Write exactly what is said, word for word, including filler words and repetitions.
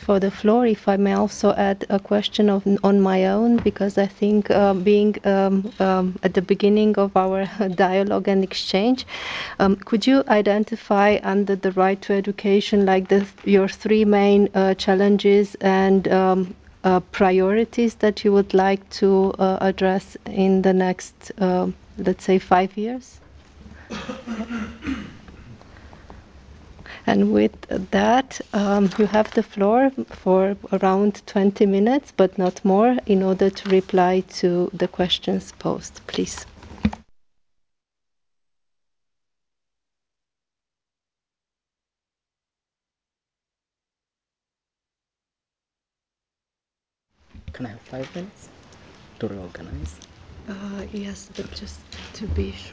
for the floor. If I may also add a question of, on my own, because I think uh, being um, um, at the beginning of our dialogue and exchange, um, could you identify under the right to education like the, your three main uh, challenges and um, uh, priorities that you would like to uh, address in the next, uh, let's say, five years? And with that, um, you have the floor for around twenty minutes, but not more, in order to reply to the questions posed. Please. Can I have five minutes to reorganize? Uh, yes, but just to be sure.